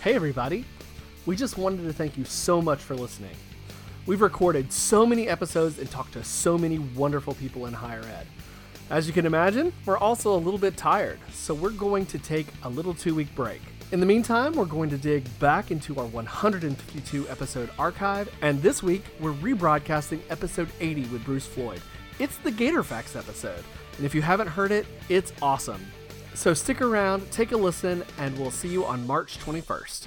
Hey everybody! We just wanted to thank you so much for listening. We've recorded so many episodes and talked to so many wonderful people in higher ed. As you can imagine, we're also a little bit tired, so we're going to take a little 2-week break. In the meantime, we're going to dig back into our 152 episode archive, and this week we're rebroadcasting episode 80 with Bruce Floyd. It's the Gator Facts episode, and if you haven't heard it, it's awesome. So stick around, take a listen, and we'll see you on March 21st.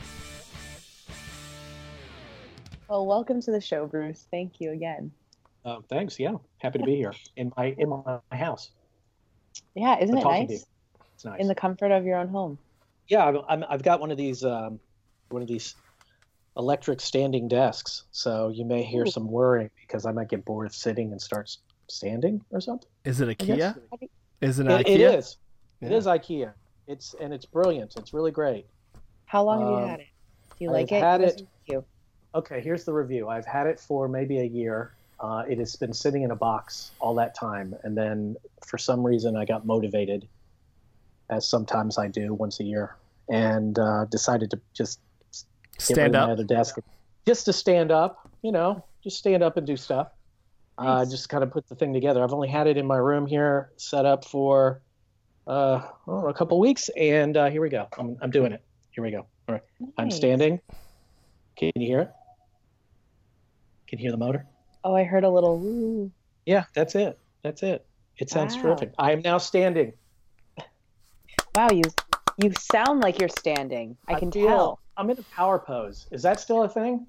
Well, welcome to the show, Bruce. Thank you again. Thanks. Yeah, happy to be here in my house. Yeah, isn't it nice? It's nice in the comfort of your own home. Yeah, I've got one of these electric standing desks, so you may hear some whirring because I might get bored of sitting and start standing or something. Is it IKEA? Is it IKEA? It is. Yeah. It is IKEA. It's brilliant. It's really great. How long have you had it? Do you like it? Had it. Okay, here's the review. I've had it for maybe a year. It has been sitting in a box all that time, and then for some reason I got motivated, as sometimes I do once a year, and decided to just stand up at a desk, just to stand up. Just stand up and do stuff. Nice. Just kind of put the thing together. I've only had it in my room here, set up for a couple weeks, and here we go. I'm doing it. Here we go. All right, nice. I'm standing. Can you hear it? Can you hear the motor? Oh, I heard a little woo. Yeah, that's it. It sounds terrific. I am now standing. Wow, you sound like you're standing. I can tell. I'm in a power pose. Is that still a thing?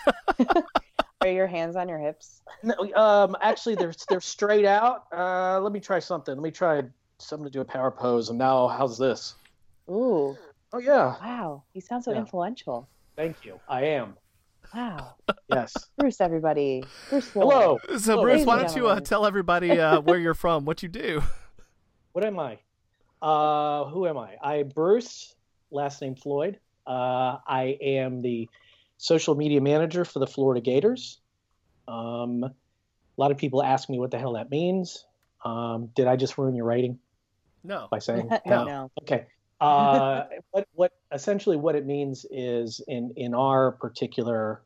Are your hands on your hips? No, actually, they're straight out. Let me try something. Let me try something to do a power pose. And now, how's this? Ooh. Oh, yeah. Wow, you sound so influential. Thank you. I am. Wow. Yes. Bruce, everybody. Bruce. Hello. So, Bruce, why don't you tell everybody where you're from, what you do? What am I? Who am I? I'm Bruce, last name Floyd. I am the social media manager for the Florida Gators. A lot of people ask me what the hell that means. Did I just ruin your rating? No. By saying no. Okay. What essentially what it means is in our particular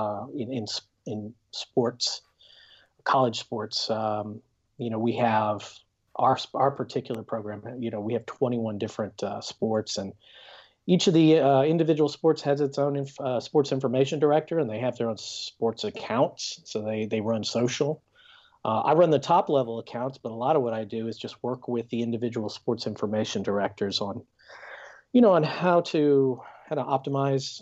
in sports, college sports, we have our particular program. We have 21 different sports, and each of the individual sports has its own sports information director, and they have their own sports accounts. So they run social. I run the top level accounts, but a lot of what I do is just work with the individual sports information directors on how to optimize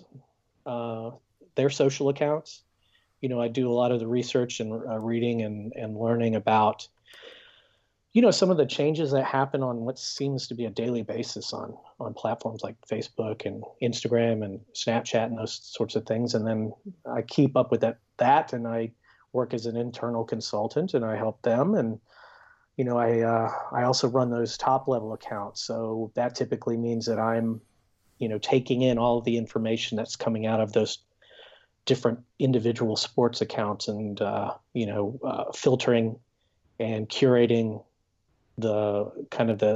their social accounts. I do a lot of the research and reading and learning about, some of the changes that happen on what seems to be a daily basis on platforms like Facebook and Instagram and Snapchat and those sorts of things. And then I keep up with that and I work as an internal consultant and I help them. And I also run those top level accounts. So that typically means that I'm, taking in all of the information that's coming out of those different individual sports accounts and, filtering and curating the kind of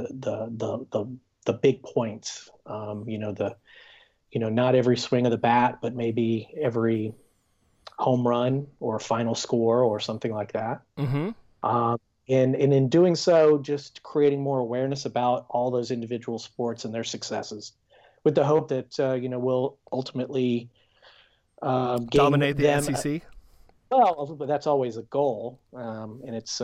the big points, not every swing of the bat, but maybe every home run or final score or something like that. Mm-hmm. And in doing so, just creating more awareness about all those individual sports and their successes, with the hope that we'll ultimately dominate the SEC. Well, that's always a goal, and it's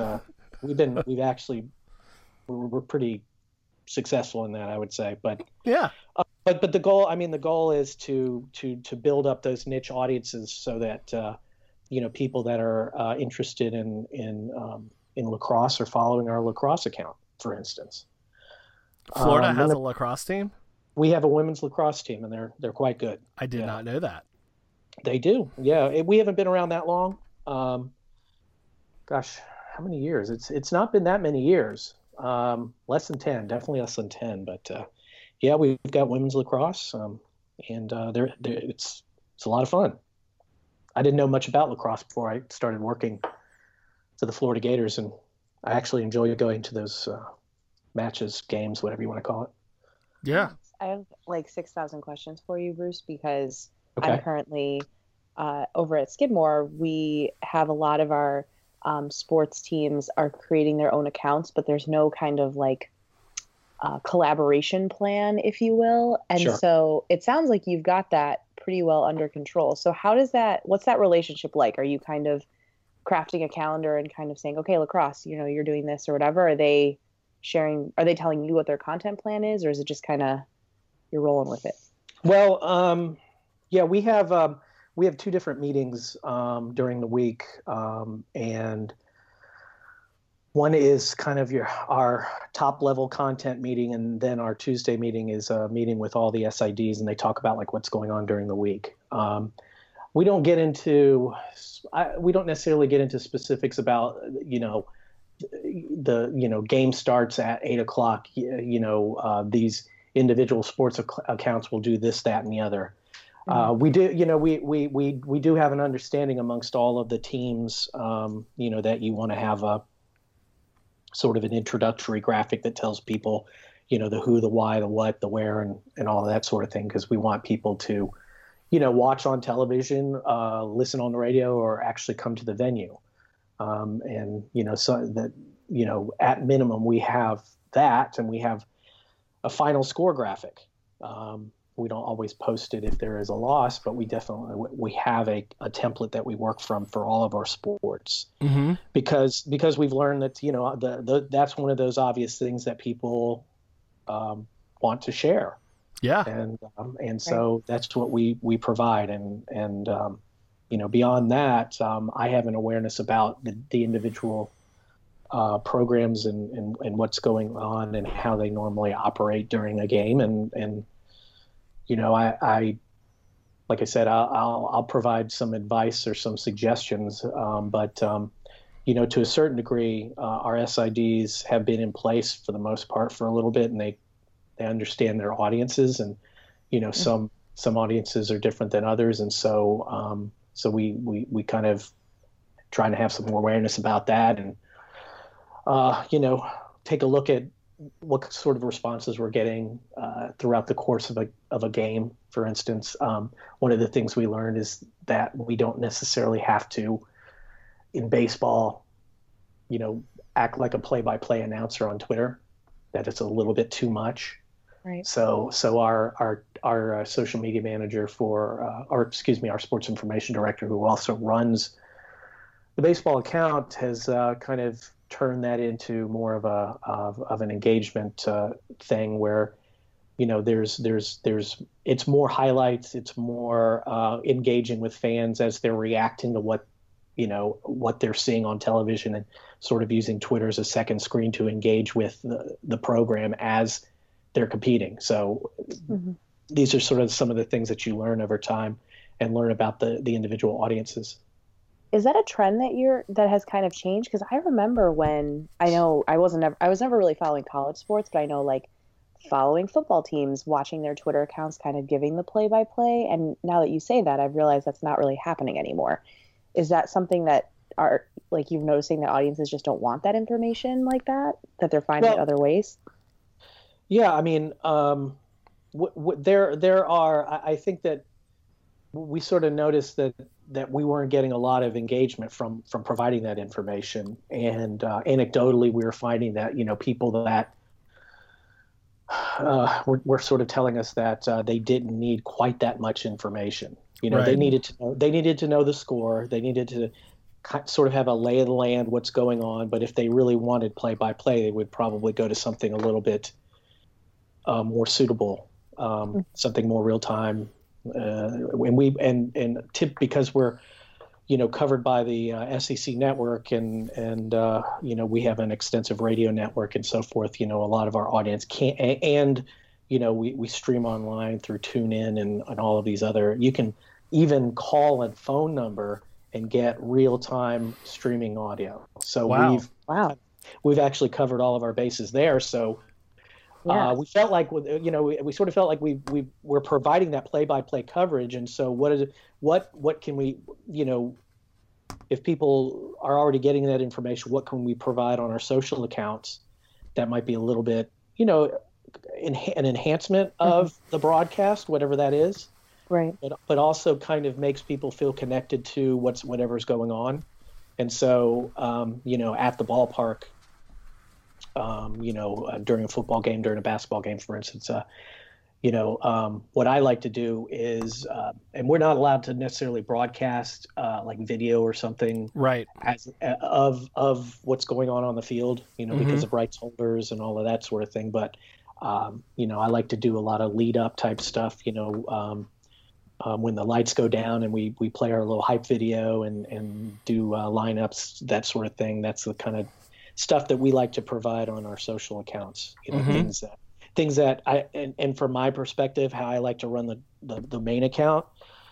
we're pretty successful in that, I would say. But yeah, but the goal is to build up those niche audiences so that people that are interested in lacrosse are following our lacrosse account, for instance. Florida has a lacrosse team? We have a women's lacrosse team, and they're quite good. I did not know that. They do, yeah. We haven't been around that long. Gosh, how many years? It's not been that many years. Less than 10, definitely less than 10. But yeah, we've got women's lacrosse, and it's a lot of fun. I didn't know much about lacrosse before I started working for the Florida Gators, and I actually enjoy going to those matches, games, whatever you want to call it. Yeah. I have like 6,000 questions for you, Bruce, because I'm Okay. currently over at Skidmore. We have a lot of our sports teams are creating their own accounts, but there's no kind of like collaboration plan, if you will. And Sure. so it sounds like you've got that pretty well under control. So what's that relationship like? Are you kind of crafting a calendar and kind of saying, okay, lacrosse, you're doing this or whatever? Are they telling you what their content plan is, or is it just kind of you're rolling with it? Well, yeah, we have two different meetings during the week, and one is kind of our top level content meeting, and then our Tuesday meeting is a meeting with all the SIDs, and they talk about like what's going on during the week. We don't get into we don't necessarily get into specifics about the game starts at 8 o'clock. These individual sports accounts will do this, that, and the other. We do, we do have an understanding amongst all of the teams, that you want to have a sort of an introductory graphic that tells people, the who, the why, the what, the where, and all of that sort of thing, because we want people to, watch on television, listen on the radio, or actually come to the venue. So that, at minimum, we have that, and we have a final score graphic. We don't always post it if there is a loss, but we have a template that we work from for all of our sports. Mm-hmm. because we've learned that that's one of those obvious things that people want to share. Yeah. And so that's what we provide, and beyond that, I have an awareness about the individual programs and what's going on and how they normally operate during a game, and I like I said, I'll provide some advice or some suggestions, but to a certain degree, our SIDs have been in place for the most part for a little bit, and they understand their audiences, and some audiences are different than others, and so we kind of trying to have some more awareness about that, and take a look at what sort of responses we're getting throughout the course of a game. For instance, one of the things we learned is that we don't necessarily have to, in baseball, act like a play-by-play announcer on Twitter. That it's a little bit too much. Right. So our social media manager our sports information director, who also runs the baseball account, has kind of turn that into more of an engagement thing where there's it's more highlights, it's more engaging with fans as they're reacting to what they're seeing on television, and sort of using Twitter as a second screen to engage with the program as they're competing. So these are sort of some of the things that you learn over time and learn about the individual audiences. Is that a trend that has kind of changed? Because I remember when I was never really following college sports, but I know like following football teams, watching their Twitter accounts, kind of giving the play-by-play. And now that you say that, I've realized that's not really happening anymore. Is that something that you're noticing that audiences just don't want that information like that they're finding other ways? Yeah, I mean, there are. I think that we sort of noticed that we weren't getting a lot of engagement from providing that information, and anecdotally, we were finding that people that were sort of telling us that they didn't need quite that much information. Right. They needed to know the score. They needed to sort of have a lay of the land, what's going on. But if they really wanted play-by-play, they would probably go to something a little bit more suitable, something more real time. Because we're covered by the SEC network, and we have an extensive radio network and so forth. A lot of our audience can't, and we stream online through TuneIn and all of these other. You can even call a phone number and get real-time streaming audio. So we've actually covered all of our bases there. So we felt like we sort of felt like we were providing that play-by-play coverage. And so what can we, if people are already getting that information, what can we provide on our social accounts that might be a little bit an enhancement of the broadcast, whatever that is. Right. But also kind of makes people feel connected to whatever's going on. And so, at the ballpark, during a football game, during a basketball game, for instance, what I like to do is, and we're not allowed to necessarily broadcast like video or something, right, as of what's going on the field, because of rights holders and all of that sort of thing. But I like to do a lot of lead up type stuff, when the lights go down and we play our little hype video and do lineups, that sort of thing. That's the kind of stuff that we like to provide on our social accounts, things that and from my perspective, how I like to run the main account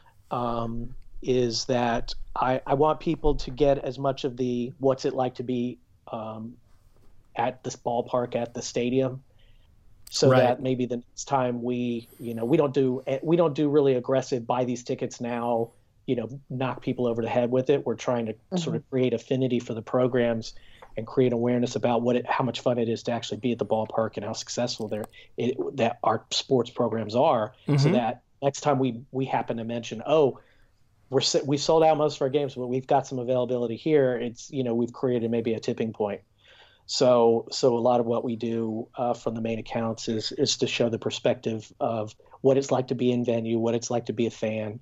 is that I want people to get as much of the what's it like to be at this ballpark, at the stadium, so that maybe the next time we don't do really aggressive buy these tickets now, knock people over the head with it. We're trying to sort of create affinity for the programs and create awareness about how much fun it is to actually be at the ballpark and how successful that our sports programs are, so that next time we happen to mention, we sold out most of our games, but we've got some availability here. It's, we've created maybe a tipping point. So a lot of what we do from the main accounts is to show the perspective of what it's like to be in venue, what it's like to be a fan.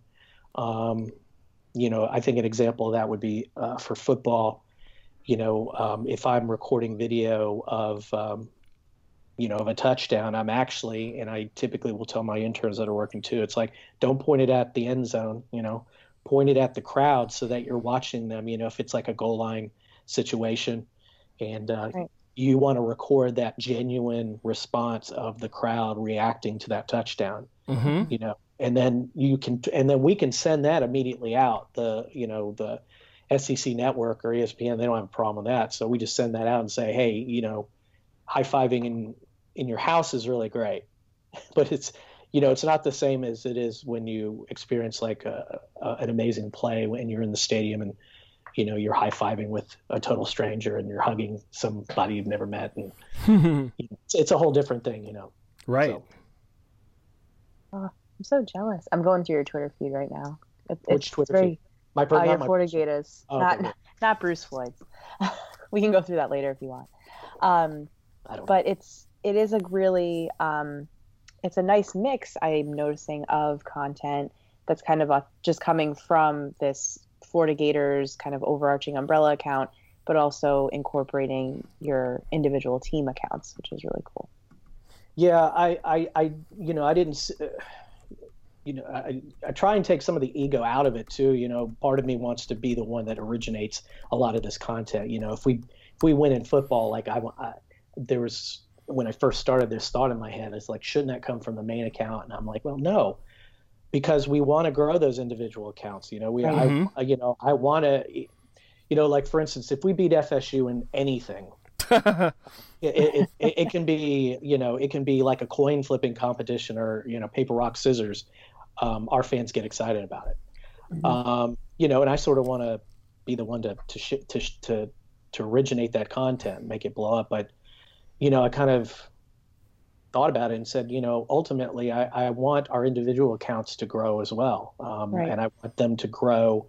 I think an example of that would be for football. If I'm recording video of a touchdown, I'm actually, and I typically will tell my interns that are working too, it's like, don't point it at the end zone, point it at the crowd so that you're watching them, if it's like a goal line situation. And you want to record that genuine response of the crowd reacting to that touchdown, and then we can send that immediately out. The SEC network or ESPN, they don't have a problem with that. So we just send that out and say, hey, high-fiving in your house is really great, but it's not the same as it is when you experience like an amazing play when you're in the stadium and you're high-fiving with a total stranger and you're hugging somebody you've never met, and it's a whole different thing, Right. So. Oh, I'm so jealous. I'm going through your Twitter feed right now. Which Twitter feed? Your Florida Gators, not Bruce Floyd's. We can go through that later if you want. But it is a really it's a nice mix, I'm noticing, of content that's kind of just coming from this Florida Gators kind of overarching umbrella account, but also incorporating your individual team accounts, which is really cool. Yeah, I didn't. I try and take some of the ego out of it too. Part of me wants to be the one that originates a lot of this content. If we win in football, like there was when I first started, this thought in my head, it's like, shouldn't that come from the main account? And I'm like, well, no, because we want to grow those individual accounts. I want to, like for instance, if we beat FSU in anything. it can be, it can be like a coin flipping competition or, paper, rock, scissors. Our fans get excited about it. And I sort of want to be the one to originate that content and make it blow up. But, I kind of thought about it and said, ultimately I want our individual accounts to grow as well. And I want them to grow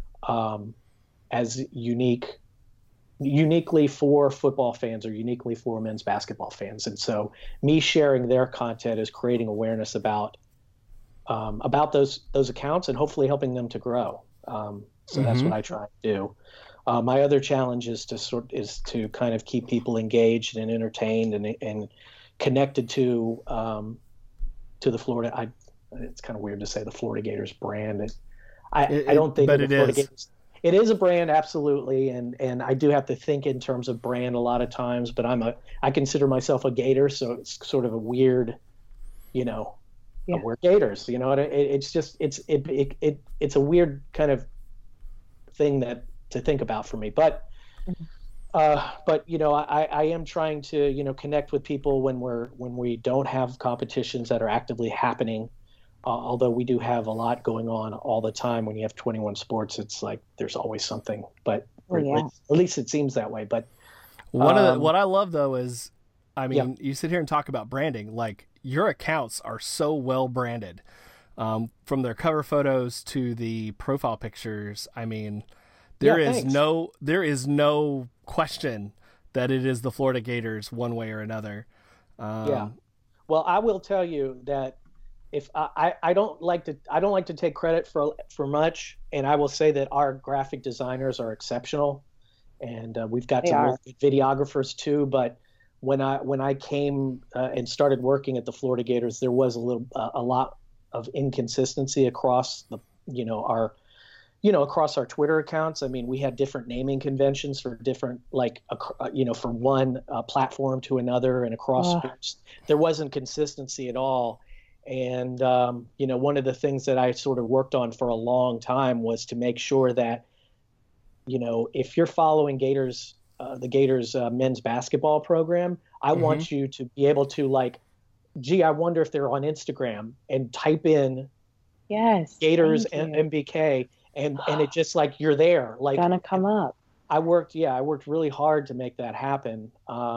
as uniquely for football fans or uniquely for men's basketball fans. And so me sharing their content is creating awareness about those accounts and hopefully helping them to grow. So that's what I try to do. My other challenge is to kind of keep people engaged and entertained and connected to the Florida. It's kind of weird to say the Florida Gators brand. I don't think but the it Florida is. Gators. It is a brand, absolutely, and I do have to think in terms of brand a lot of times. But I consider myself a Gator, so it's sort of a weird, we're Gators. It's just it's a weird kind of thing to think about for me. But I am trying to connect with people when we don't have competitions that are actively happening. Although we do have a lot going on all the time. When you have 21 sports, it's like there's always something. But at least it seems that way. But what I love though is I mean, you sit here and talk about branding, like your accounts are so well branded, from their cover photos to the profile pictures. I mean, there is no question that it is the Florida Gators one way or another. Well, I will tell you that if I don't like to take credit for much, and I will say that our graphic designers are exceptional, and we've got some really good videographers too. But when I came and started working at the Florida Gators, there was a lot of inconsistency across across our Twitter accounts. I mean, we had different naming conventions for different, from one platform to another and across sports. There wasn't consistency at all. And, one of the things that I sort of worked on for a long time was to make sure that, if you're following the Gators men's basketball program, I want you to be able to I wonder if they're on Instagram, and type in Gators and MBK. And it just you're there, gonna come up. I worked really hard to make that happen.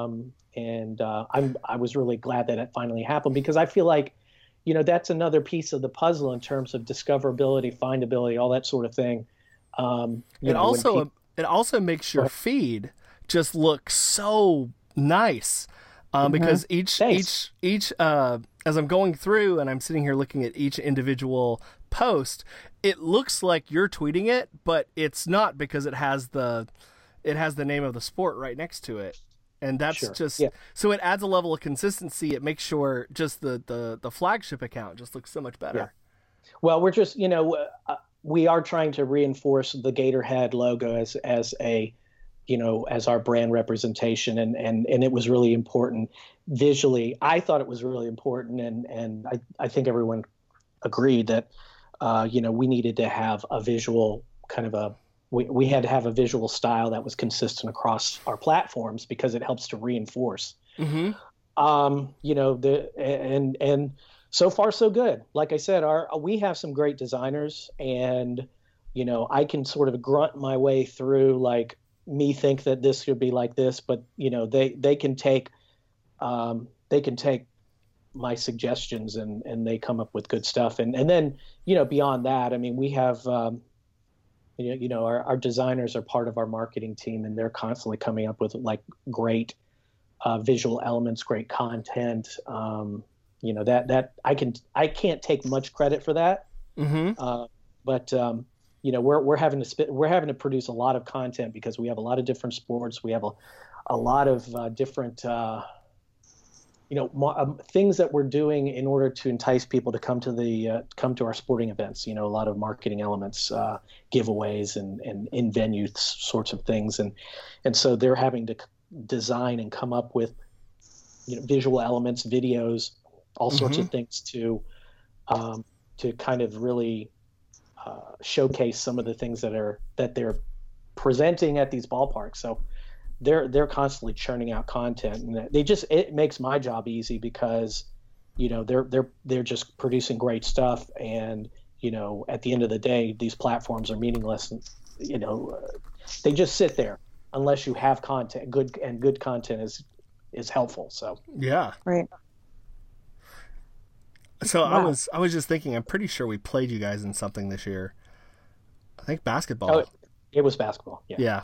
I was really glad that it finally happened, because I feel like, that's another piece of the puzzle in terms of discoverability, findability, all that sort of thing. It also makes your feed just look so nice. Because each as I'm going through and I'm sitting here looking at each individual post, it looks like you're tweeting it, but it's not, because it has the name of the sport right next to it. And that's so it adds a level of consistency. It makes sure just the flagship account just looks so much better. Yeah. Well, we're just, we are trying to reinforce the Gatorhead logo as as our brand representation. And it was really important visually. I thought it was really important. And I think everyone agreed that, we needed to have a visual we had to have a visual style that was consistent across our platforms, because it helps to reinforce. And so far so good. Like I said, we have some great designers, and I can sort of grunt my way through, me think that this should be like this, but they can take my suggestions and they come up with good stuff. And then beyond that, I mean, we have our designers are part of our marketing team, and they're constantly coming up with great visual elements, great content. That I can't take much credit for that. But we're having to produce a lot of content, because we have a lot of different sports. We have a lot of different things that we're doing in order to entice people to come to our sporting events. A lot of marketing elements, giveaways, and in venue sorts of things, and so they're having to design and come up with visual elements, videos, all sorts of things to kind of really showcase some of the things that they're presenting at these ballparks. So they're constantly churning out content, and it makes my job easy, because they're just producing great stuff. And at the end of the day, these platforms are meaningless, and they just sit there unless you have content. Good content is helpful. So yeah, right. So wow. I was just thinking, I'm pretty sure we played you guys in something this year. I think basketball. Oh, it was basketball. Yeah.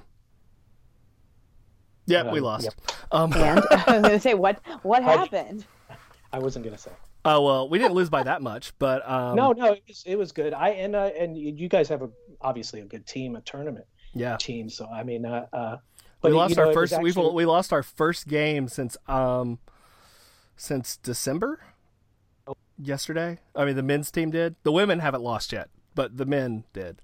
Yeah, we lost. And I was going to say, what happened? I wasn't going to say. Oh, well, we didn't lose by that much, but no, it was good. And you guys have obviously a good team, a tournament team. So I mean, but we lost our first. We lost our first game since December. Yesterday. I mean, the men's team did. The women haven't lost yet, but the men did.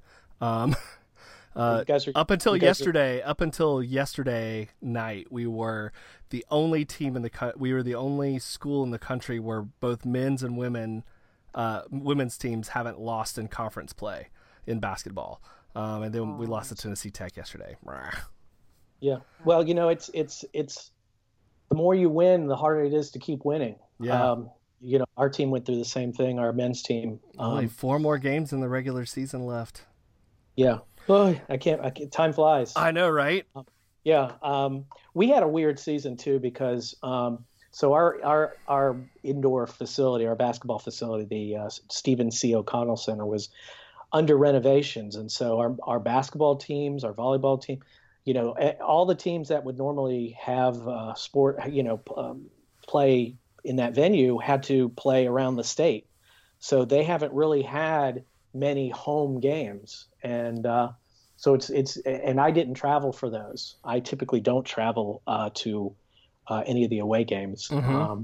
Up until yesterday night, we were the only team we were the only school in the country where both men's and women's teams haven't lost in conference play in basketball. And then we lost to Tennessee Tech yesterday. Yeah. Well, it's the more you win, the harder it is to keep winning. Yeah. Our team went through the same thing. Our men's team. Only 4 more games in the regular season left. Yeah. Oh, I can't. Time flies. I know, right? Yeah. We had a weird season too, because So our indoor facility, our basketball facility, the Stephen C. O'Connell Center, was under renovations, and so our basketball teams, our volleyball team, all the teams that would normally have sport, play in that venue had to play around the state. So they haven't really had many home games, and so it's and I didn't travel for those. I typically don't travel to any of the away games. Mm-hmm.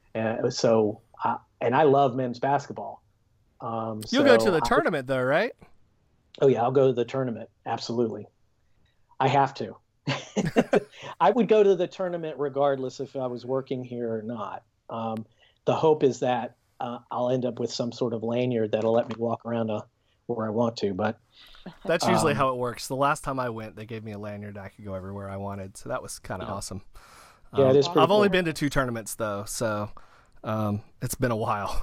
And I love men's basketball. You'll go to the tournament though, right? Oh yeah, I'll go to the tournament. Absolutely. I have to. I would go to the tournament regardless if I was working here or not. The hope is that I'll end up with some sort of lanyard that'll let me walk around where I want to. But that's usually how it works. The last time I went, they gave me a lanyard. I could go everywhere I wanted. So that was kind of awesome. Yeah, it is pretty I've only been to 2 tournaments though. So it's been a while.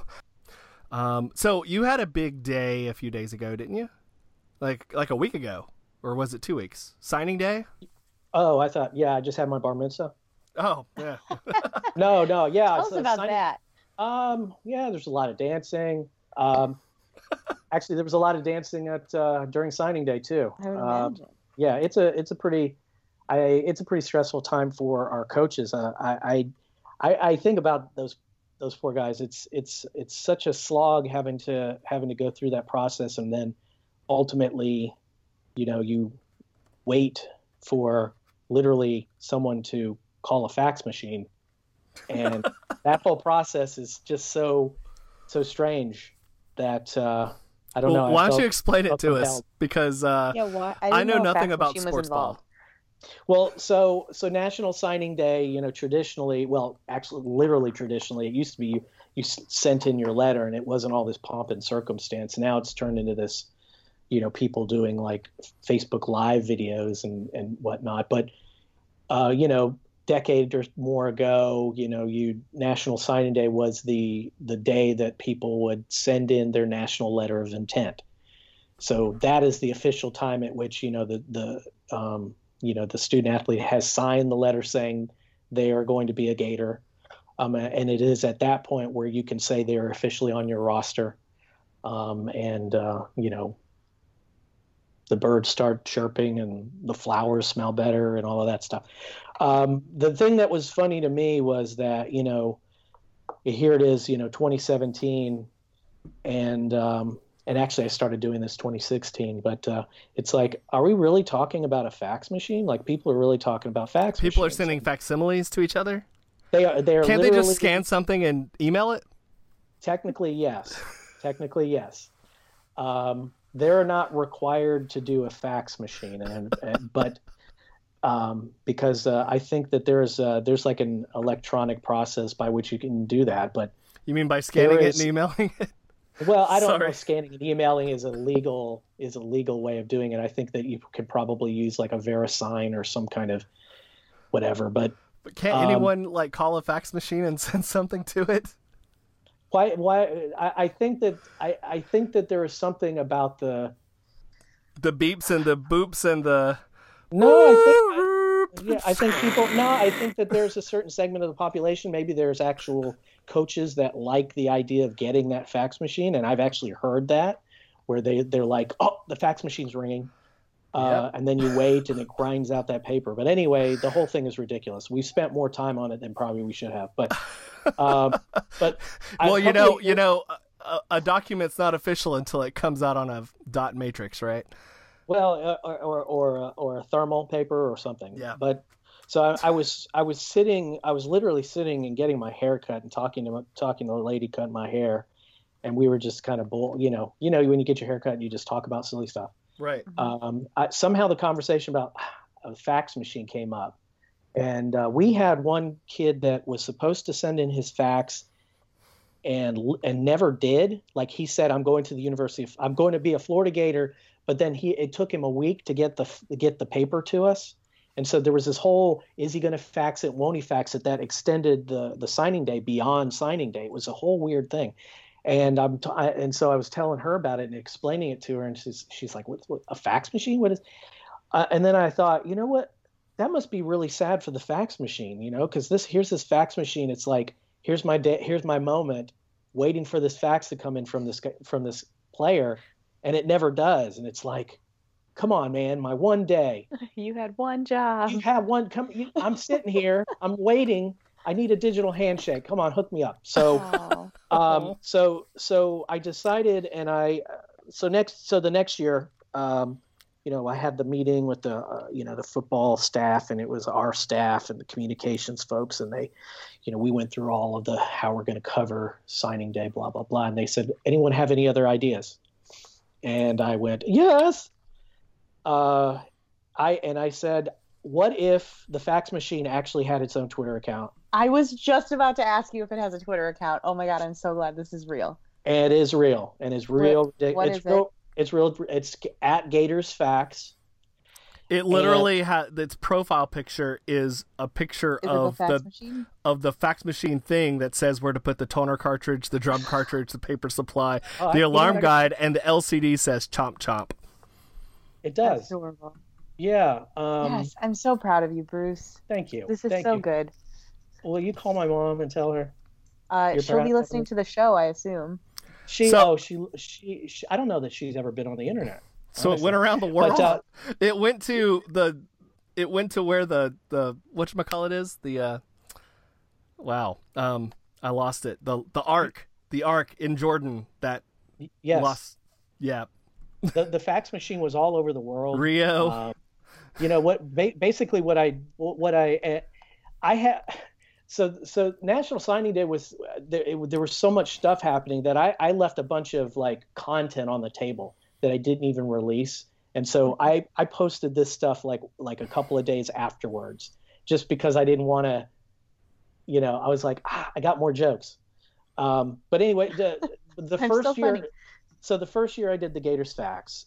So you had a big day a few days ago, didn't you? Like a week ago, or was it 2 weeks? Signing day? Oh, I thought, I just had my bar mitzvah. Oh, yeah. No, yeah. Tell us about that. Yeah, there's a lot of dancing. Actually, there was a lot of dancing during signing day too. I would imagine. Yeah, it's a pretty stressful time for our coaches. I think about those poor guys. It's such a slog having to go through that process, and then ultimately, you wait for literally someone to call a fax machine, and that whole process is just so strange that I don't know. Why don't you explain it to us? Because I know nothing about sports ball. Well, so National Signing Day, traditionally, well, actually, literally traditionally, it used to be you sent in your letter and it wasn't all this pomp and circumstance. Now it's turned into this, people doing like Facebook Live videos and whatnot. But, decade or more ago, National Signing Day was the day that people would send in their national letter of intent. So that is the official time at which, the student athlete has signed the letter saying they are going to be a Gator. And it is at that point where you can say they're officially on your roster. The birds start chirping and the flowers smell better and all of that stuff. The thing that was funny to me was that, here it is, 2017, and actually I started doing this 2016, but it's like, are we really talking about a fax machine? Like, people are really talking about fax machines. People are sending facsimiles to each other? They are. Can't they just scan something and email it? Technically, yes. They're not required to do a fax machine, but because I think that there's like an electronic process by which you can do that. But you mean by scanning it and emailing it? Well, I don't know if scanning and emailing is a legal way of doing it. I think that you could probably use like a VeriSign or some kind of whatever. But can't anyone like call a fax machine and send something to it? Why? I think that there is something about the beeps and the boops and the. I think people. No, I think that there's a certain segment of the population. Maybe there's actual coaches that like the idea of getting that fax machine, and I've actually heard that where they're like, oh, the fax machine's ringing. And then you wait and it grinds out that paper. But anyway, the whole thing is ridiculous. We've spent more time on it than probably we should have. But well, a document's not official until it comes out on a dot matrix, right? Well, or a thermal paper or something. Yeah. But so I was literally sitting and getting my hair cut and talking to the lady cutting my hair, and we were just kind of when you get your hair cut, you just talk about silly stuff. Right. Somehow the conversation about a fax machine came up, and we had one kid that was supposed to send in his fax and never did. Like, he said, I'm going to be a Florida Gator, but then it took him a week to get the paper to us. And so there was this whole, is he going to fax it? Won't he fax it? That extended the signing day beyond signing day. It was a whole weird thing. And so I was telling her about it and explaining it to her, and she's like, "What a fax machine? What is?" And then I thought, you know what? that must be really sad for the fax machine, because here's this fax machine. It's like, here's my day, here's my moment, waiting for this fax to come in from this player, and it never does. And it's like, come on, man, my one day. You had one job. You have one. I'm sitting here. I'm waiting. I need a digital handshake. Come on, hook me up. So, so I decided, and the next year, I had the meeting with the football staff, and it was our staff and the communications folks, and they, we went through all of how we're going to cover signing day, blah, blah, blah. And they said, anyone have any other ideas? And I went, yes. I said, what if the fax machine actually had its own Twitter account? I was just about to ask you if it has a Twitter account. Oh my God, I'm so glad this is real. And it is real. And it's real. What is it? It's real. It's at Gators Fax. It literally has its profile picture is a picture of the fax machine thing that says where to put the toner cartridge, the drum cartridge, the paper supply, the alarm guide, and the LCD says chomp chomp. It does. That's adorable. Yeah. Yes, I'm so proud of you, Bruce. Thank you. This is so good. Will you call my mom and tell her? She'll be listening to the show, I assume. She I don't know that she's ever been on the internet. So honestly. It went around the world. But, it went to where the whatchamacallit is, I lost it. The Ark in Jordan that lost. Yeah. The fax machine was all over the world. Rio. Basically what I had. So National Signing Day was there was so much stuff happening that I left a bunch of like content on the table that I didn't even release. And so I posted this stuff like a couple of days afterwards, just because I didn't want to, I was like, I got more jokes. But anyway, the first year, funny. So the first year I did the Gators Fax,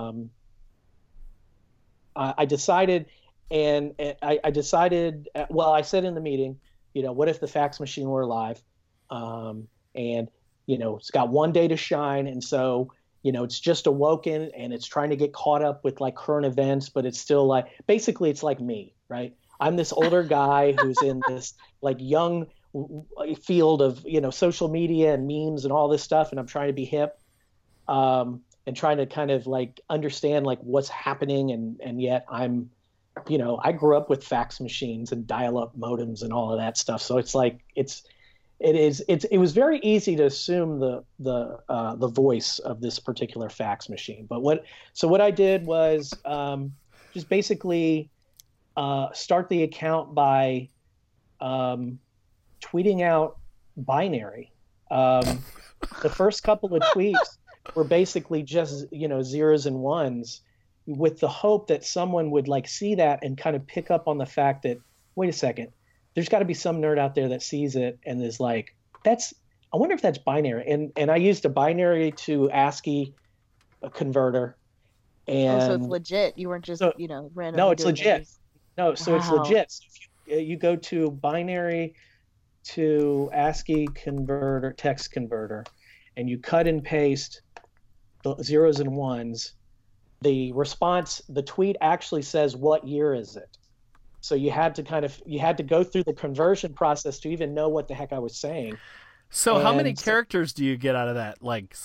I decided, I decided, I said in the meeting, what if the fax machine were alive? And, it's got one day to shine. And so, it's just awoken and it's trying to get caught up with like current events, but it's still like, basically it's like me, right? I'm this older guy who's in this like young field of, social media and memes and all this stuff. And I'm trying to be hip, and trying to kind of like understand like what's happening. And yet I'm, I grew up with fax machines and dial-up modems and all of that stuff. So it's like, it was very easy to assume the voice of this particular fax machine. But what I did was just basically start the account by tweeting out binary. The first couple of tweets were basically just zeros and ones, with the hope that someone would like see that and kind of pick up on the fact that, wait a second, there's got to be some nerd out there that sees it and is like, I wonder if that's binary. And I used a binary to ASCII converter. And so it's legit. You weren't just, random. No, it's legit. No, so it's legit. So if you go to binary to ASCII converter, text converter, and you cut and paste the zeros and ones, the tweet actually says, what year is it? So you had to go through the conversion process to even know what the heck I was saying. So how many characters do you get out of that? Like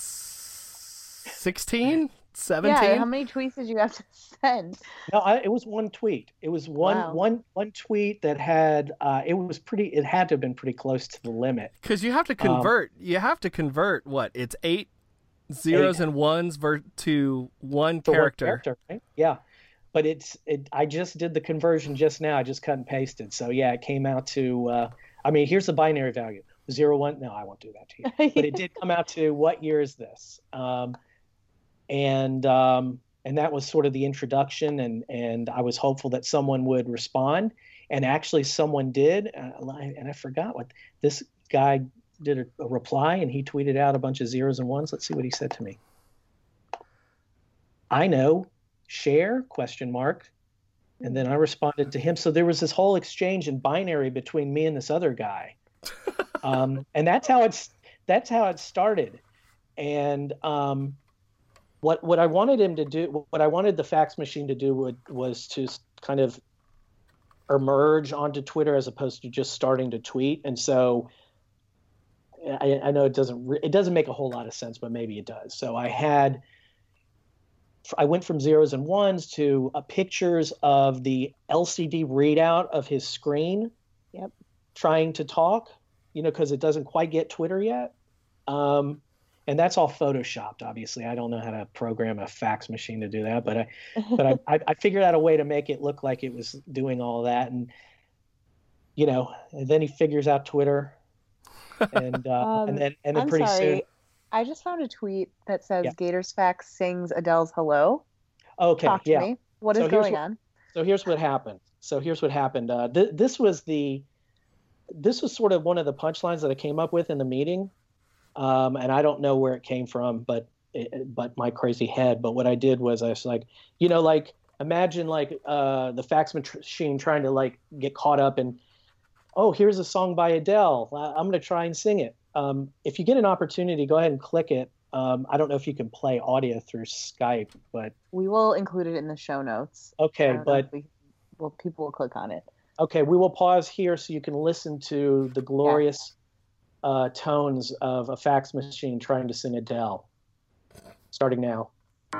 16, 17? Yeah, how many tweets did you have to send? No, it was one tweet. It was one tweet that had it had to have been pretty close to the limit. Because you have to convert. What? It's 8 zeros and ones to one character. Right? Yeah. But I just did the conversion just now. I just cut and pasted. So yeah, it came out to, here's the binary value. 0, 1. No, I won't do that to you. But it did come out to, what year is this? And that was sort of the introduction. And I was hopeful that someone would respond. And actually someone did. And I forgot what this guy did a reply, and he tweeted out a bunch of zeros and ones. Let's see what he said to me. I know. Share ? And then I responded to him. So there was this whole exchange in binary between me and this other guy. And that's how it started. And what I wanted him to do, what I wanted the fax machine to do was to kind of emerge onto Twitter as opposed to just starting to tweet. And so I know it doesn't make a whole lot of sense, but maybe it does. So I went from zeros and ones to pictures of the LCD readout of his screen. Yep. Trying to talk, because it doesn't quite get Twitter yet. And that's all photoshopped. Obviously, I don't know how to program a fax machine to do that, but I figured out a way to make it look like it was doing all that. And then he figures out Twitter, and then I'm pretty soon. I just found a tweet that says Yeah. Gators Fax sings Adele's "Hello." Okay, Talk to me. What is going on? So here's what happened. This was sort of one of the punchlines that I came up with in the meeting, and I don't know where it came from, but my crazy head. But what I did was I was like, imagine the fax machine trying to get caught up in, oh, here's a song by Adele. I'm going to try and sing it. If you get an opportunity, go ahead and click it. I don't know if you can play audio through Skype, but we will include it in the show notes. Okay, but people will click on it. Okay, we will pause here so you can listen to the glorious tones of a fax machine trying to sing Adele. Starting now.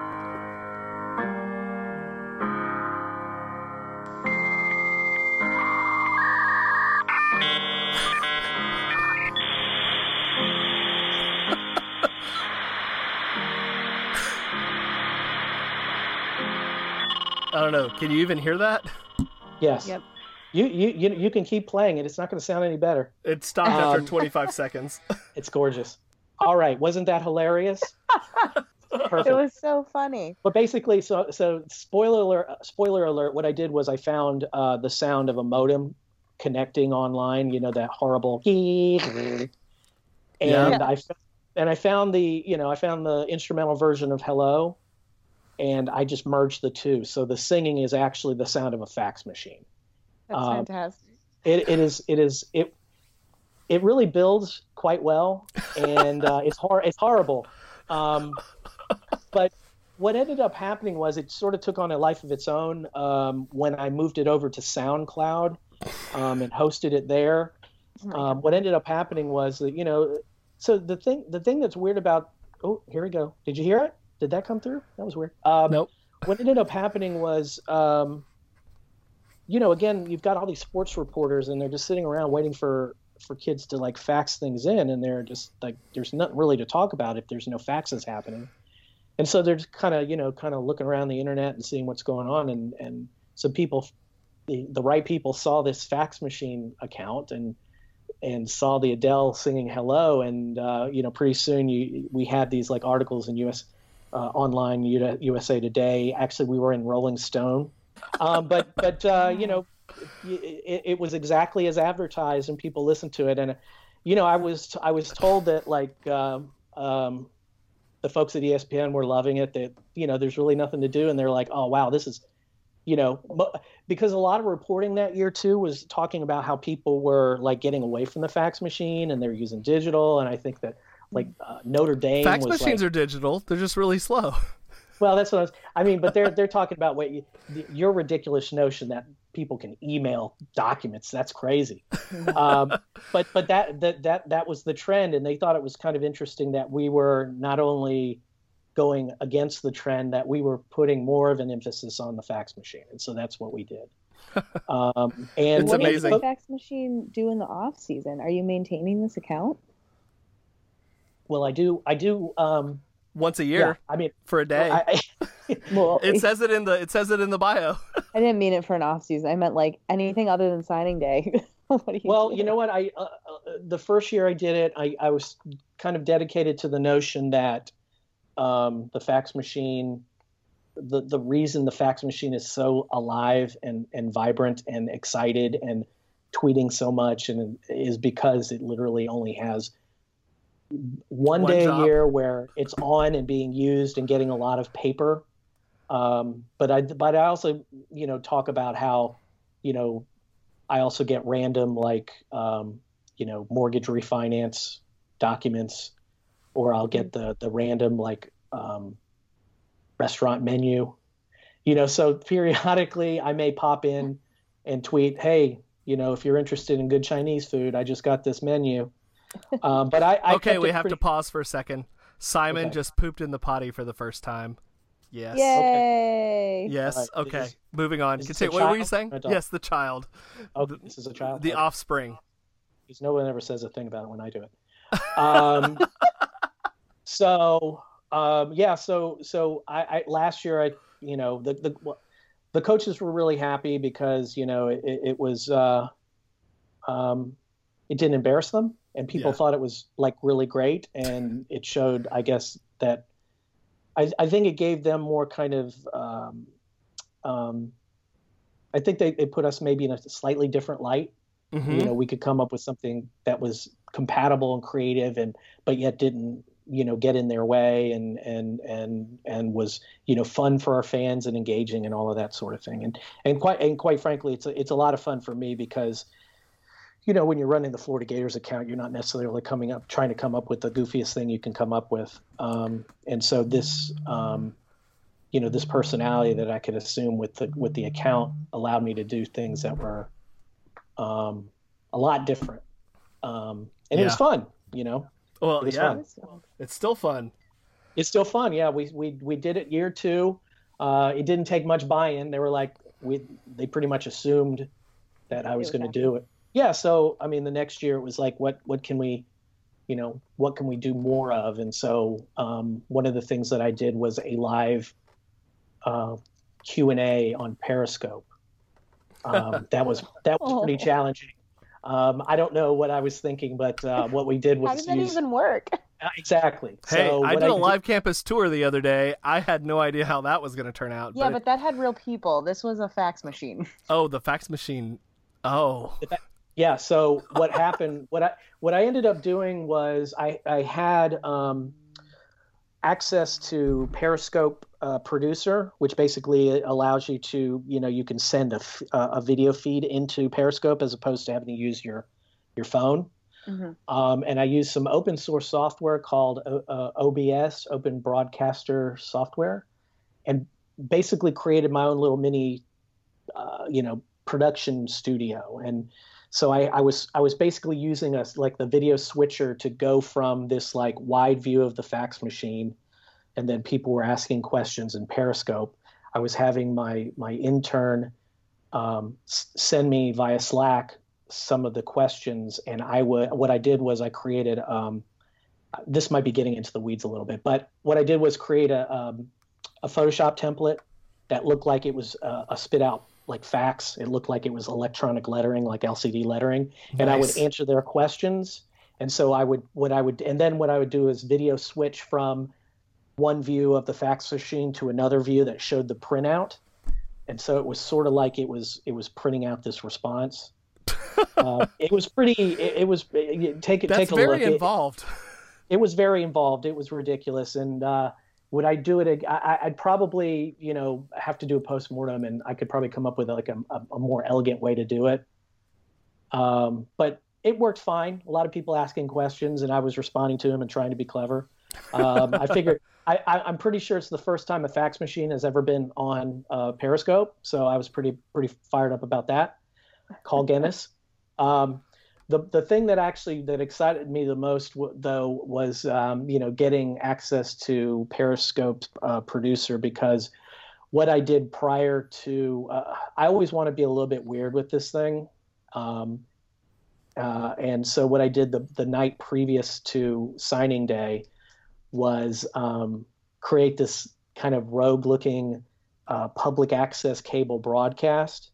I don't know. Can you even hear that? Yes. Yep. You can keep playing it. It's not going to sound any better. It stopped after 25 seconds. It's gorgeous. All right. Wasn't that hilarious? Perfect. It was so funny. But basically, so spoiler alert, what I did was I found the sound of a modem connecting online, that horrible and I found the instrumental version of Hello, and I just merged the two. So the singing is actually the sound of a fax machine. That's fantastic. It really builds quite well, and it's horrible. But what ended up happening was it sort of took on a life of its own when I moved it over to SoundCloud and hosted it there. What ended up happening was that so the thing that's weird about here we go. Did you hear it? Did that come through? That was weird. Nope. What ended up happening was again, you've got all these sports reporters and they're just sitting around waiting for kids to fax things in, and they're just there's nothing really to talk about if there's no faxes happening. And so they're just kind of looking around the internet and seeing what's going on. And so people, the right people saw this fax machine account and saw the Adele singing Hello. And, pretty soon we had these articles in online USA Today. Actually, we were in Rolling Stone. But it was exactly as advertised, and people listened to it. And, I was told that the folks at ESPN were loving it, that, there's really nothing to do. And they're like, oh, wow, this is, because a lot of reporting that year too was talking about how people were getting away from the fax machine and they're using digital. And I think that Notre Dame fax machines are digital. They're just really slow. Well, that's what but they're talking about your ridiculous notion that people can email documents. That's crazy. But that was the trend, and they thought it was kind of interesting that we were not only going against the trend, that we were putting more of an emphasis on the fax machine, and so that's what we did. And it's what amazing. does the fax machine do in the off season? Are you maintaining this account? Well, I do. Once a year. Yeah, for a day. Well, it says it in the bio. I didn't mean it for an off season. I meant anything other than signing day. Well, you know what? The first year I did it, I was kind of dedicated to the notion that the fax machine, the reason the fax machine is so alive and vibrant and excited and tweeting so much and is because it literally only has one day a year where it's on and being used and getting a lot of paper. But I also, talk about how, I also get random mortgage refinance documents, or I'll get the random restaurant menu, so periodically I may pop in and tweet, hey, if you're interested in good Chinese food, I just got this menu. But I okay, we have to pause for a second. Simon just pooped in the potty for the first time. Yes. Yay! Okay. Yes. Right. Okay. Moving on. Continue. What were you saying? Yes, the child. Oh, this is a child. The offspring. Because no one ever says a thing about it when I do it. So I last year the coaches were really happy because it was it didn't embarrass them, and people thought it was like really great, and it showed, I guess, that I think it gave them more kind of I think they put us maybe in a slightly different light. Mm-hmm. We could come up with something that was compatible and creative, but yet didn't get in their way, and was fun for our fans and engaging and all of that sort of thing. And quite frankly, it's a lot of fun for me because when you're running the Florida Gators account, you're not necessarily trying to come up with the goofiest thing you can come up with. And so this this personality that I could assume with the account allowed me to do things that were a lot different. And it was fun, Well, it was yeah, fun. it's still fun. It's still fun. Yeah. We did it year 2. It didn't take much buy-in. They were like, they pretty much assumed that I was going to do it. Yeah. So, I mean, the next year it was like, what can we do more of? And so, one of the things that I did was a live, Q&A on Periscope. That was pretty challenging. I don't know what I was thinking, but what we did was how does that even work? Exactly. Hey, so I did a live campus tour the other day. I had no idea how that was going to turn out. Yeah, but that had real people. This was a fax machine. Oh, the fax machine. Oh. Yeah. So what happened? What I ended up doing was I had access to Periscope Producer, which basically allows you to you can send a video feed into Periscope as opposed to having to use your phone. Mm-hmm. And I used some open source software called OBS, Open Broadcaster Software, and basically created my own little mini production studio. And so I was basically using the video switcher to go from this like wide view of the fax machine, and then people were asking questions in Periscope. I was having my intern send me via Slack some of the questions, and what I did was I created this might be getting into the weeds a little bit, but what I did was create a Photoshop template that looked like it was a spit out like fax. It looked like it was electronic lettering, like LCD lettering. Nice. And I would answer their questions. And so what I would do is video switch from one view of the fax machine to another view that showed the printout. And so it was sort of like it was printing out this response. It was pretty. It was take a look. That's very involved. It was very involved. It was ridiculous. And would I do it? I'd probably have to do a postmortem, and I could probably come up with like a more elegant way to do it. But it worked fine. A lot of people asking questions, and I was responding to them and trying to be clever. I figured I'm pretty sure it's the first time a fax machine has ever been on Periscope, so I was pretty fired up about that. Call Guinness. The thing that excited me the most though was getting access to Periscope Producer, because what I did prior to I always want to be a little bit weird with this thing. And so what I did the night previous to signing day was create this kind of rogue-looking public access cable broadcast.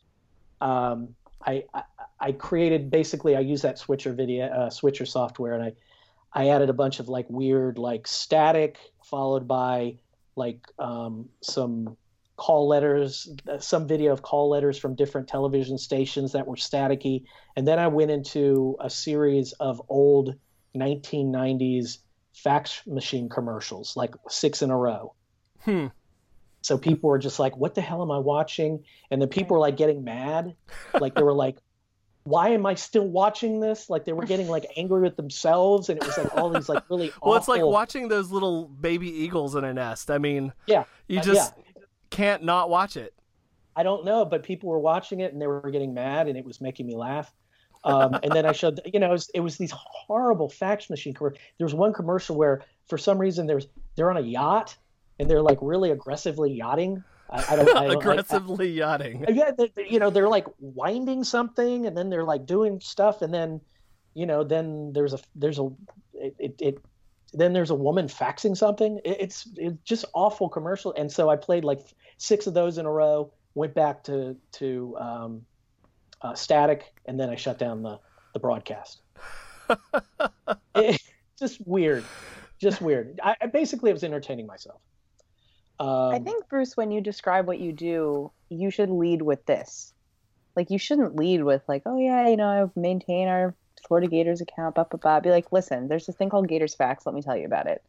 I created, basically I used that switcher software, and I added a bunch of like weird like static followed by like some call letters, some video of call letters from different television stations that were staticky. And then I went into a series of old 1990s fax machine commercials, like 6 in a row. So people were just like, what the hell am I watching? And then people were like getting mad. Like they were like, why am I still watching this? Like they were getting like angry with themselves. And it was like all these like really awful. Well, it's like watching those little baby eagles in a nest. I mean, yeah, you just can't not watch it. I don't know, but people were watching it and they were getting mad, and it was making me laugh. And then I showed, it was these horrible fax machine commercials. There was one commercial where, for some reason, they're on a yacht and they're like really aggressively yachting. I don't aggressively yachting. Yeah, they're like winding something, and then they're like doing stuff, and then, then there's a woman faxing something. It's just awful commercial. And so I played like 6 of those in a row. Went back to static, and then I shut down the broadcast. Just weird. I basically was entertaining myself. I think, Bruce, when you describe what you do, you should lead with this. Like, you shouldn't lead with like, oh yeah, I maintain our Florida Gators account, blah, blah, blah. Be like, listen, there's this thing called Gators Facts. Let me tell you about it.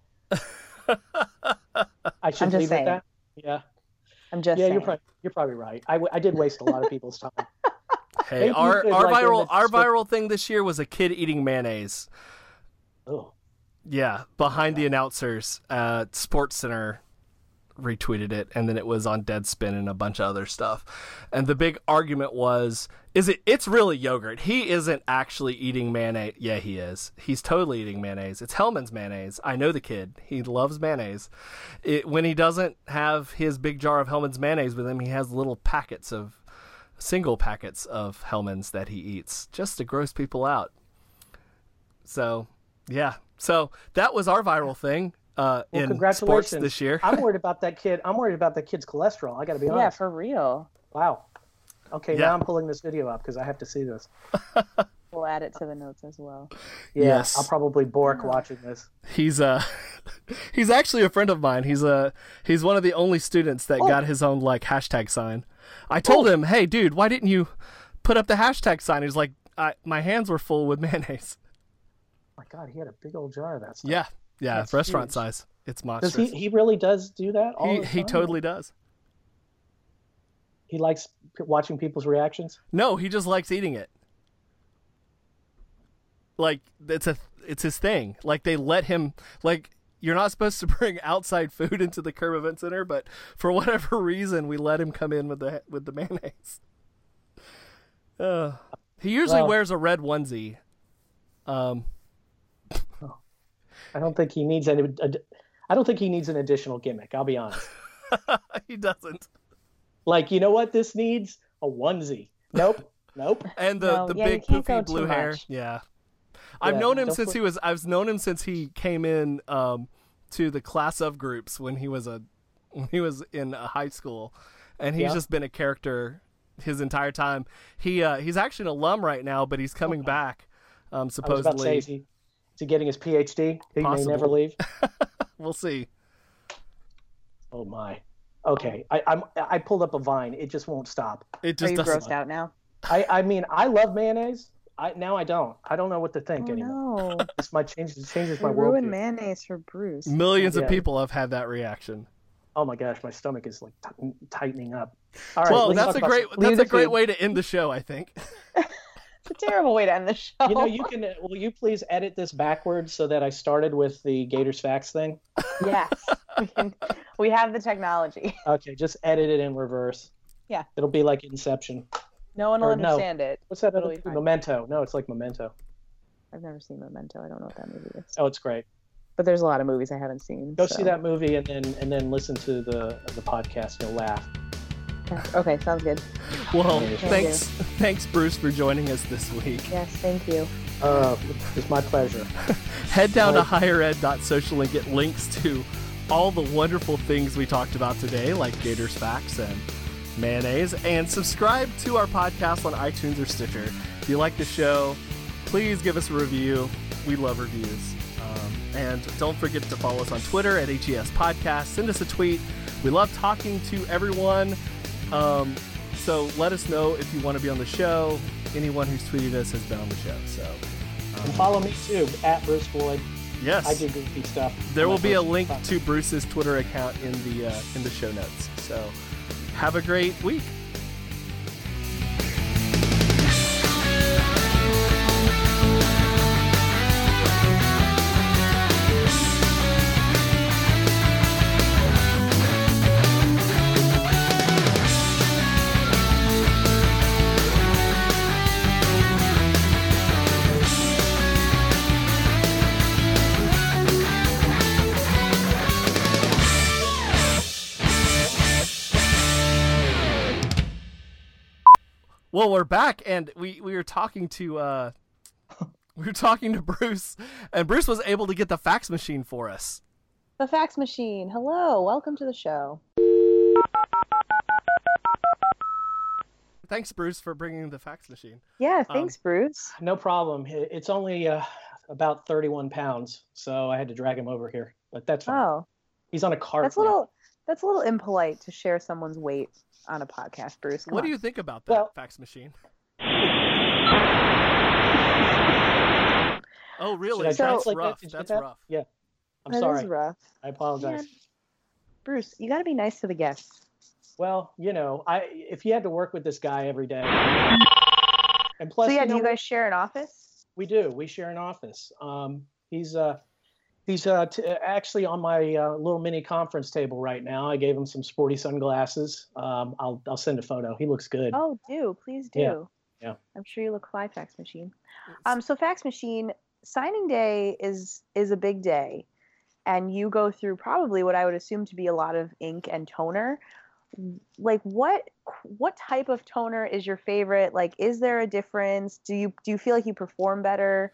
I should lead with that. Yeah. I'm just saying. You're probably right. I did waste a lot of people's time. Hey, our viral thing this year was a kid eating mayonnaise. Oh. Yeah, behind the announcers. Sports Center retweeted it, and then it was on Deadspin and a bunch of other stuff. And the big argument was, it's really yogurt. He isn't actually eating mayonnaise. Yeah, he is. He's totally eating mayonnaise. It's Hellman's mayonnaise. I know the kid. He loves mayonnaise. When he doesn't have his big jar of Hellman's mayonnaise with him, he has single packets of Hellman's that he eats just to gross people out. So, yeah. So that was our viral thing. In sports this year. I'm worried about that kid. I'm worried about that kid's cholesterol. I got to be honest. Yeah, for real. Wow. Okay, now I'm pulling this video up because I have to see this. We'll add it to the notes as well. Yeah, yes. I'll probably bork watching this. He's actually a friend of mine. He's one of the only students that got his own like hashtag sign. I told him, hey, dude, why didn't you put up the hashtag sign? He's like, my hands were full with mayonnaise. Oh my God, he had a big old jar of that stuff. Yeah. Yeah, that's restaurant huge. Size. It's monstrous. He really does do that all the time? He totally does. He likes watching people's reactions? No, he just likes eating it. Like, it's his thing. Like, they let him, like, you're not supposed to bring outside food into the Curb Event Center, but for whatever reason, we let him come in with the mayonnaise. He usually wears a red onesie. I don't think he needs any. I don't think he needs an additional gimmick. I'll be honest. He doesn't. Like, you know what this needs? A onesie. Nope. And the big poofy blue hair. Yeah. I've known him since he came in to the class of groups when he was in a high school, and he's just been a character his entire time. He's actually an alum right now, but he's coming back. Supposedly. I was about to say, is he getting his PhD? He may never leave. We'll see. Oh my. Okay, I pulled up a Vine. It just won't stop. It just doesn't. Are you grossed out now? I mean, I love mayonnaise. Now I don't. I don't know what to think anymore. No. This might changes my world. Ruin mayonnaise for Bruce. Millions of people have had that reaction. Oh my gosh, my stomach is like tightening up. All right, well, that's a great way to end the show, I think. It's a terrible way to end the show. Will you please edit this backwards so that I started with the Gators Facts thing? Yes. We have the technology. Okay, just edit it in reverse. Yeah. It'll be like Inception. No one will understand it. What's that? Memento. No, it's like Memento. I've never seen Memento. I don't know what that movie is. Oh, it's great. But there's a lot of movies I haven't seen. Go see that movie and then listen to the podcast. You'll laugh. Okay, sounds good. Well, thanks, Bruce, for joining us this week. Yes, thank you. It's my pleasure. Head down to highered.social and get links to all the wonderful things we talked about today, like Gators Facts and mayonnaise, and subscribe to our podcast on iTunes or Stitcher. If you like the show, please give us a review. We love reviews. And don't forget to follow us on Twitter at HES Podcast. Send us a tweet. We love talking to everyone. So let us know if you want to be on the show. Anyone who's tweeted us has been on the show. So and follow me too at Bruce Floyd. Yes, I do goofy stuff. There will be a link to Bruce's Twitter account in the show notes. So have a great week. Well, we're back, and we were talking to Bruce, and Bruce was able to get the fax machine for us. The fax machine. Hello, welcome to the show. Thanks, Bruce, for bringing the fax machine. Yeah, thanks, Bruce. No problem. It's only about 31 pounds, so I had to drag him over here. But that's fine. Oh, he's on a cart. That's a little impolite to share someone's weight on a podcast, Bruce. What do you think about that fax machine? Oh, really? That's rough. That's rough. Yeah. I'm that sorry. Is rough. I apologize. Man. Bruce, you got to be nice to the guests. Well, if you had to work with this guy every day, and plus, so do you guys share an office? We do. We share an office. He's actually on my little mini conference table right now. I gave him some sporty sunglasses. I'll send a photo. He looks good. Oh, please do. Yeah. I'm sure you look fly, fax machine. So fax machine signing day is a big day, and you go through probably what I would assume to be a lot of ink and toner. Like what type of toner is your favorite? Like, is there a difference? Do you feel like you perform better?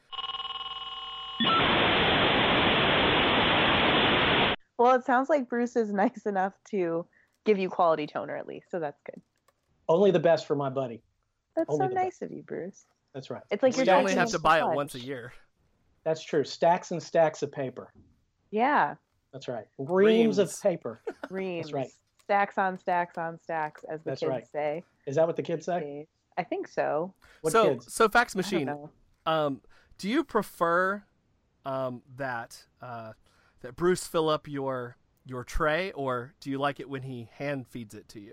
Well, it sounds like Bruce is nice enough to give you quality toner at least, so that's good. Only the best for my buddy. That's so nice of you, Bruce. That's right. It's like you only have to buy it once a year. That's true. Stacks and stacks of paper. Yeah. That's right. Reams of paper. Reams. That's right. Stacks on stacks on stacks, as the kids say. Is that what the kids say? I think so. What kids? So fax machine. Do you prefer that Bruce fill up your tray, or do you like it when he hand feeds it to you?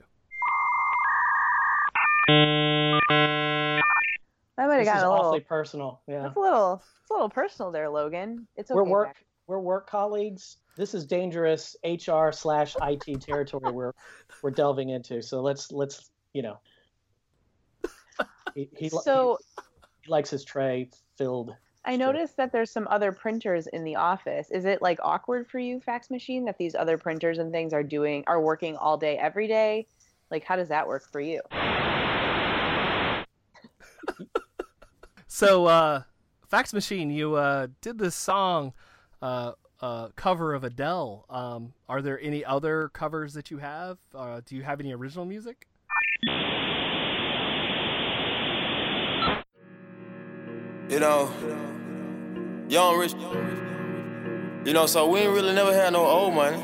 That might have gotten a little awfully personal. Yeah. It's a little personal there, Logan. It's okay. We're work colleagues. This is dangerous HR/IT territory we're delving into. So let's he likes his tray filled. I noticed that there's some other printers in the office. Is it like awkward for you, fax machine, that these other printers and things are working all day every day? Like, how does that work for you? So fax machine, you did this song cover of Adele. Are there any other covers that you have? Do you have any original music? Young rich, so we ain't really never had no old money.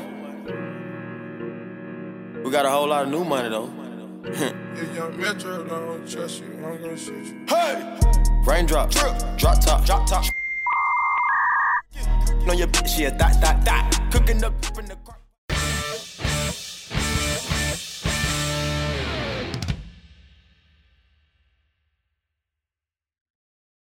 We got a whole lot of new money though. If young Metro don't trust you, I'm gonna shoot you. Hey! Raindrop, drop top. On your bitch, yeah, that. Cooking up in the car.